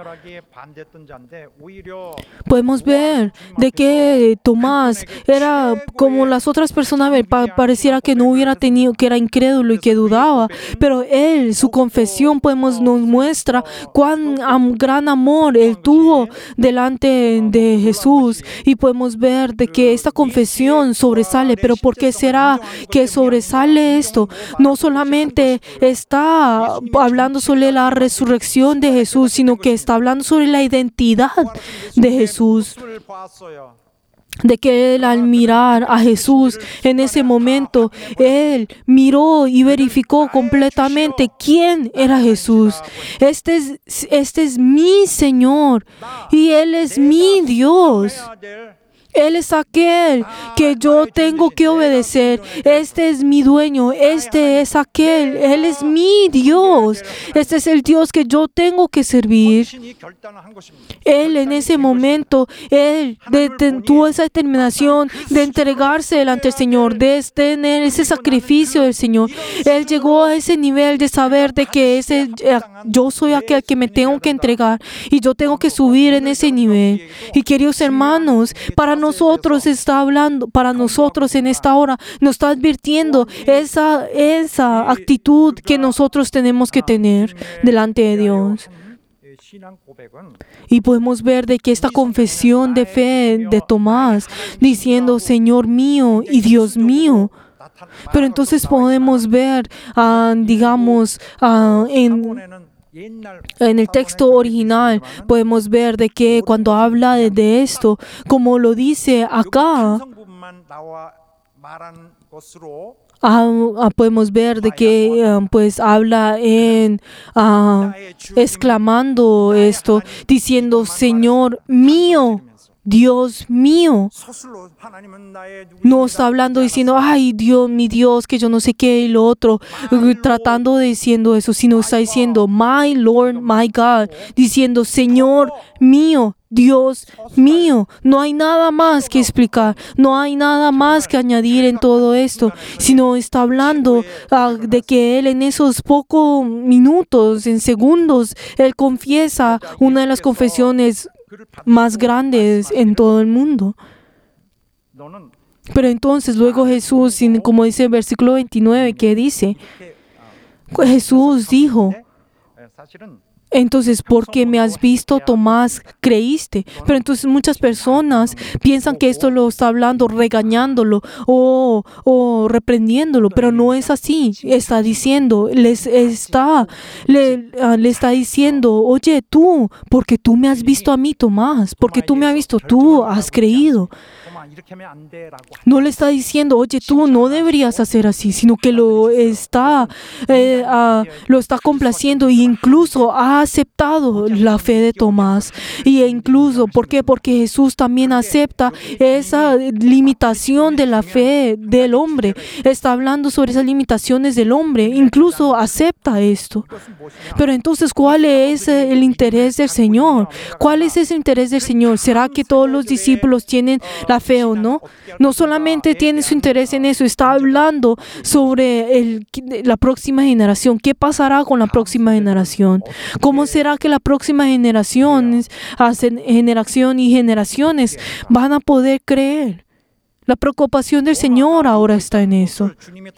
Podemos ver de que Tomás era como las otras personas, pareciera que no hubiera tenido, que era incrédulo y que dudaba, pero él, su confesión, podemos, nos muestra cuán um, gran amor él tuvo delante de Jesús, y podemos ver de que esta confesión sobresale. Pero ¿por qué será que sobresale esto? No solamente está hablando sobre la resurrección de Jesús, sino que está hablando sobre la identidad de Jesús. De que él, al mirar a Jesús en ese momento, él miró y verificó completamente quién era Jesús. Este es, este es mi Señor y Él es mi Dios. Él es aquel que yo tengo que obedecer. Este es mi dueño. Este es aquel. Él es mi Dios. Este es el Dios que yo tengo que servir. Él en ese momento, Él de, de, tuvo esa determinación de entregarse delante del Señor, de tener ese sacrificio del Señor. Él llegó a ese nivel de saber de que ese, yo soy aquel que me tengo que entregar y yo tengo que subir en ese nivel. Y queridos hermanos, para nosotros nosotros está hablando, para nosotros en esta hora, nos está advirtiendo esa, esa actitud que nosotros tenemos que tener delante de Dios. Y podemos ver de que esta confesión de fe de Tomás, diciendo, Señor mío y Dios mío. Pero entonces podemos ver, uh, digamos, uh, en... En el texto original podemos ver de que cuando habla de, de esto, como lo dice acá, ah, ah, podemos ver de que um, pues habla en uh, exclamando esto, diciendo, Señor mío, Dios mío. No está hablando diciendo, ay Dios, mi Dios, que yo no sé qué y lo otro, tratando de diciendo eso, sino está diciendo, my Lord, my God, diciendo, Señor mío, Dios mío. No hay nada más que explicar, no hay nada más que añadir en todo esto, sino está hablando uh, de que Él en esos pocos minutos, en segundos, Él confiesa una de las confesiones más grandes en todo el mundo. Pero entonces luego Jesús, como dice el versículo veintinueve, ¿qué dice? Jesús dijo, entonces, porque me has visto, Tomás, creíste. Pero entonces muchas personas piensan que esto lo está hablando, regañándolo o, o reprendiéndolo, pero no es así. Está diciendo, les está, le, le está diciendo, oye, tú, porque tú me has visto a mí, Tomás, porque tú me has visto, tú has creído. No le está diciendo, oye, tú no deberías hacer así, sino que lo está, eh, uh, lo está complaciendo e incluso ha aceptado la fe de Tomás. Y incluso, ¿por qué? Porque Jesús también acepta esa limitación de la fe del hombre. Está hablando sobre esas limitaciones del hombre, incluso acepta esto. Pero entonces, ¿cuál es el interés del Señor? ¿Cuál es ese interés del Señor? ¿Será que todos los discípulos tienen la fe o no? No solamente tiene su interés en eso, está hablando sobre el, la próxima generación. ¿Qué pasará con la próxima generación? ¿Cómo será que la próxima generación, generación y generaciones van a poder creer? La preocupación del Señor ahora está en eso.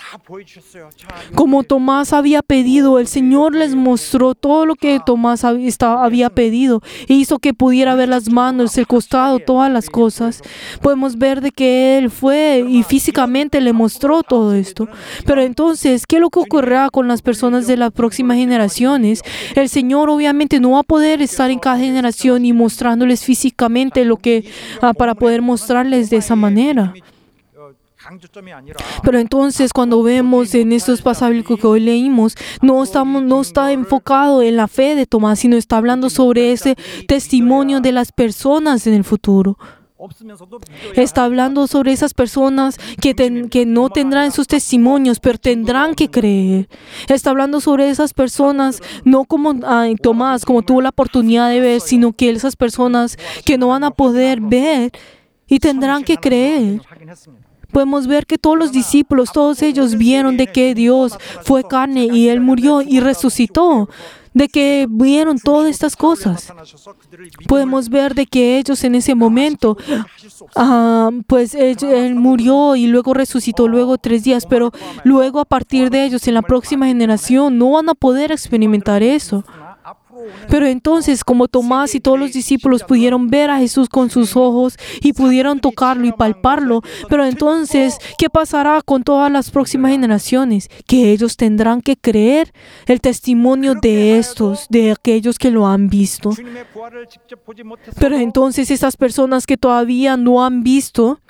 Como Tomás había pedido, el Señor les mostró todo lo que Tomás había pedido e hizo que pudiera ver las manos, el costado, todas las cosas. Podemos ver de que Él fue y físicamente le mostró todo esto. Pero entonces, ¿qué es lo que ocurrirá con las personas de las próximas generaciones? El Señor obviamente no va a poder estar en cada generación y mostrándoles físicamente lo que ah, para poder mostrarles de esa manera. Pero entonces cuando vemos en estos pasajes que hoy leímos, no, estamos, no está enfocado en la fe de Tomás, sino está hablando sobre ese testimonio de las personas en el futuro. Está hablando sobre esas personas que, ten, que no tendrán sus testimonios, pero tendrán que creer. Está hablando sobre esas personas, no como ay, Tomás, como tuvo la oportunidad de ver, sino que esas personas que no van a poder ver y tendrán que creer. Podemos ver que todos los discípulos, todos ellos vieron de que Dios fue carne y Él murió y resucitó, de que vieron todas estas cosas. Podemos ver de que ellos en ese momento, uh, pues él, él murió y luego resucitó luego tres días, pero luego a partir de ellos en la próxima generación no van a poder experimentar eso. Pero entonces, como Tomás y todos los discípulos pudieron ver a Jesús con sus ojos y pudieron tocarlo y palparlo, pero entonces, ¿qué pasará con todas las próximas generaciones? Que ellos tendrán que creer el testimonio de estos, de aquellos que lo han visto. Pero entonces, esas personas que todavía no han visto,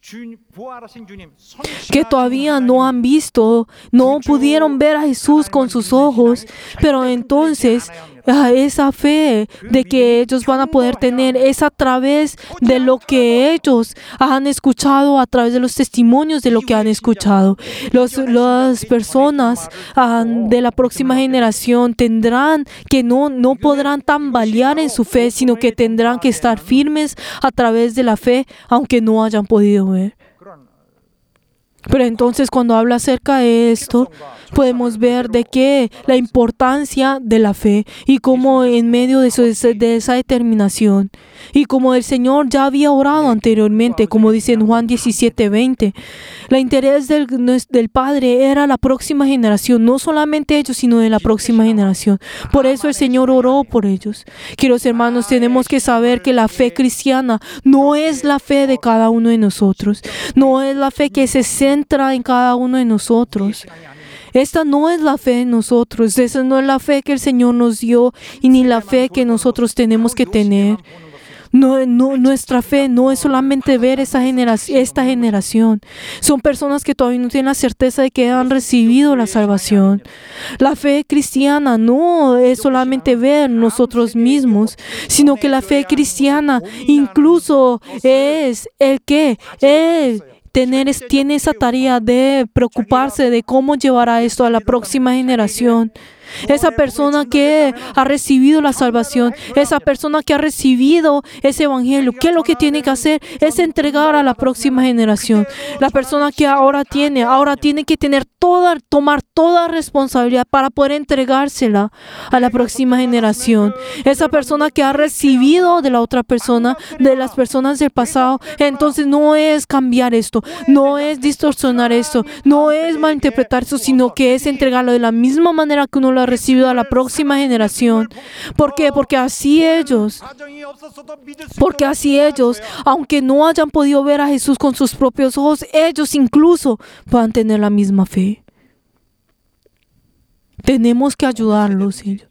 que todavía no han visto, no pudieron ver a Jesús con sus ojos, pero entonces esa fe de que ellos van a poder tener es a través de lo que ellos han escuchado, a través de los testimonios de lo que han escuchado. Los, las personas uh, de la próxima generación tendrán que no, no podrán tambalear en su fe, sino que tendrán que estar firmes a través de la fe, aunque no hayan podido ver. Pero entonces cuando habla acerca de esto, podemos ver de qué la importancia de la fe y cómo en medio de, eso, de esa determinación y como el Señor ya había orado anteriormente, como dice en Juan diecisiete veinte, el interés del, del Padre era la próxima generación, no solamente ellos, sino de la próxima generación. Por eso el Señor oró por ellos. Queridos hermanos, tenemos que saber que la fe cristiana no es la fe de cada uno de nosotros, no es la fe que se centra en cada uno de nosotros. Esta no es la fe de nosotros, esa no es la fe que el Señor nos dio y ni la fe que nosotros tenemos que tener. No, no, nuestra fe no es solamente ver esa generación, esta generación. Son personas que todavía no tienen la certeza de que han recibido la salvación. La fe cristiana no es solamente ver nosotros mismos, sino que la fe cristiana incluso es el que es Tener, tiene esa tarea de preocuparse de cómo llevará esto a la próxima generación. esa persona que ha recibido la salvación, esa persona que ha recibido ese evangelio, ¿qué es lo que tiene que hacer? Es entregar a la próxima generación. La persona que ahora tiene, ahora tiene que tener toda, tomar toda responsabilidad para poder entregársela a la próxima generación. Esa persona que ha recibido de la otra persona, de las personas del pasado, entonces no es cambiar esto, no es distorsionar esto, no es malinterpretar esto, sino que es entregarlo de la misma manera que uno lo ha recibido a la próxima generación. ¿Por qué? Porque así ellos, porque así ellos, aunque no hayan podido ver a Jesús con sus propios ojos, ellos incluso puedan tener la misma fe. Tenemos que ayudarlos. Ellos.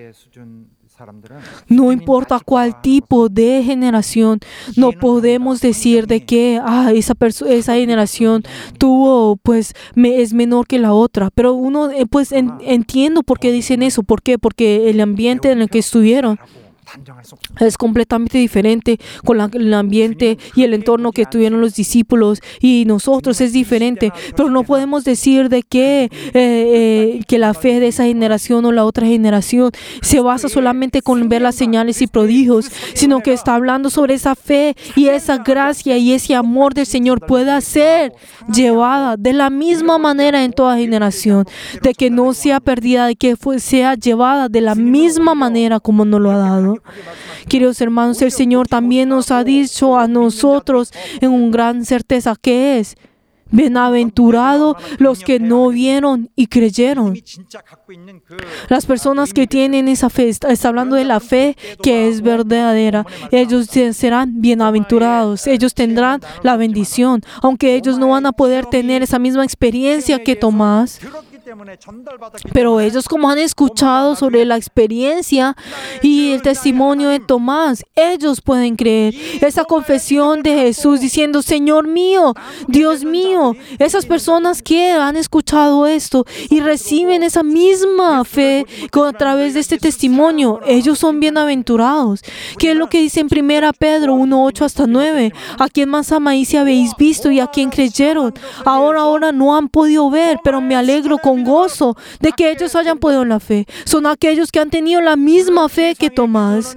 No importa cuál tipo de generación, no podemos decir de que ah, esa, esa generación tuvo, pues, me, es menor que la otra. Pero uno, eh, pues, en, entiendo por qué dicen eso. ¿Por qué? Porque el ambiente en el que estuvieron es completamente diferente con la, el ambiente y el entorno que tuvieron los discípulos y nosotros es diferente, pero no podemos decir de que, eh, eh, que la fe de esa generación o la otra generación se basa solamente con ver las señales y prodigios, sino que está hablando sobre esa fe y esa gracia y ese amor del Señor pueda ser llevada de la misma manera en toda generación, de que no sea perdida, de que fue, sea llevada de la misma manera como nos lo ha dado. Queridos hermanos, el Señor también nos ha dicho a nosotros en una gran certeza que es: bienaventurados los que no vieron y creyeron. Las personas que tienen esa fe, está, está hablando de la fe que es verdadera. Ellos serán bienaventurados, ellos tendrán la bendición, aunque ellos no van a poder tener esa misma experiencia que Tomás. Pero ellos, como han escuchado sobre la experiencia y el testimonio de Tomás, ellos pueden creer. Esa confesión de Jesús diciendo: Señor mío, Dios mío. Esas personas que han escuchado esto y reciben esa misma fe a través de este testimonio, ellos son bienaventurados. ¿Qué es lo que dice en primera Pedro uno, ocho hasta nueve? A quien más amáis y habéis visto y a quien creyeron. Ahora, ahora no han podido ver, pero me alegro con gozo de que ellos hayan podido en la fe. Son aquellos que han tenido la misma fe que Tomás.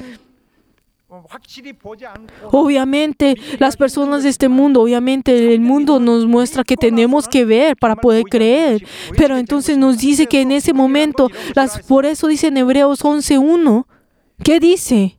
Obviamente, las personas de este mundo, obviamente el mundo nos muestra que tenemos que ver para poder creer, pero entonces nos dice que en ese momento, las, por eso dice en Hebreos once uno, ¿qué dice?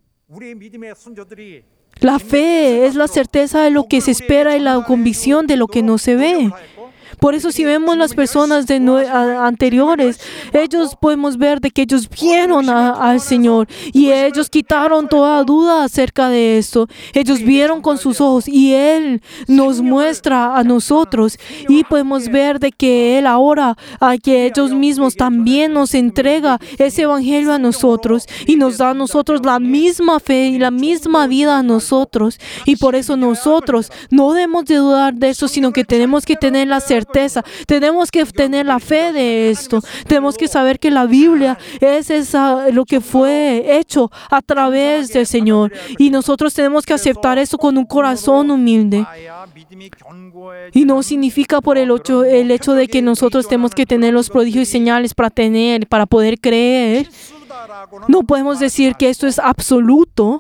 La fe es la certeza de lo que se espera y la convicción de lo que no se ve. Por eso si vemos las personas de no, a, anteriores, ellos podemos ver de que ellos vieron a, al Señor y ellos quitaron toda duda acerca de esto. Ellos vieron con sus ojos y Él nos muestra a nosotros y podemos ver de que Él ahora, a que ellos mismos también nos entrega ese evangelio a nosotros y nos da a nosotros la misma fe y la misma vida a nosotros. Y por eso nosotros no debemos de dudar de eso, sino que tenemos que tener la certeza. Tenemos que tener la fe de esto. Tenemos que saber que la Biblia es esa, lo que fue hecho a través del Señor. Y nosotros tenemos que aceptar eso con un corazón humilde. Y no significa por el hecho, el hecho de que nosotros tenemos que tener los prodigios y señales para tener, para poder creer. No podemos decir que esto es absoluto,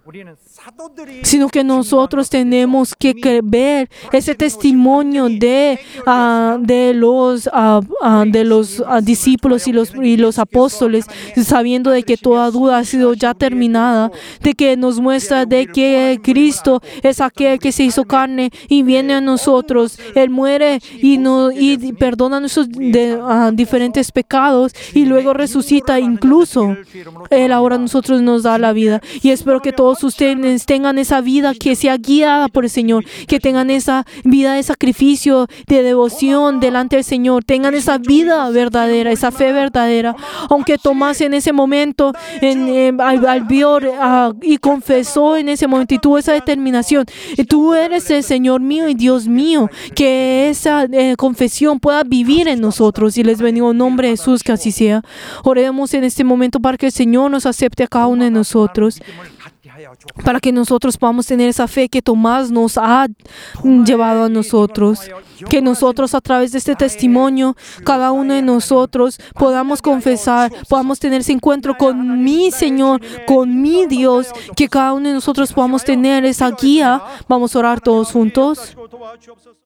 sino que nosotros tenemos que ver ese testimonio de, uh, de los, uh, uh, de los uh, discípulos y los, y los apóstoles, sabiendo de que toda duda ha sido ya terminada, de que nos muestra de que Cristo es aquel que se hizo carne y viene a nosotros. Él muere y, no, y perdona nuestros de, uh, diferentes pecados y luego resucita. Incluso Él ahora a nosotros nos da la vida. Y espero que todos ustedes tengan esa vida que sea guiada por el Señor, que tengan esa vida de sacrificio, de devoción delante del Señor, tengan esa vida verdadera, esa fe verdadera. Aunque Tomás en ese momento en, en, al, al vio uh, y confesó en ese momento y tuvo esa determinación, tú eres el Señor mío y Dios mío, que esa eh, confesión pueda vivir en nosotros. Y les bendigo en nombre de Jesús, que así sea. Oremos en este momento para que el Señor nos acepte a cada uno de nosotros. para que nosotros podamos tener esa fe que Tomás nos ha llevado a nosotros. Que nosotros a través de este testimonio, cada uno de nosotros podamos confesar, podamos tener ese encuentro con mi Señor, con mi Dios, que cada uno de nosotros podamos tener esa guía. Vamos a orar todos juntos.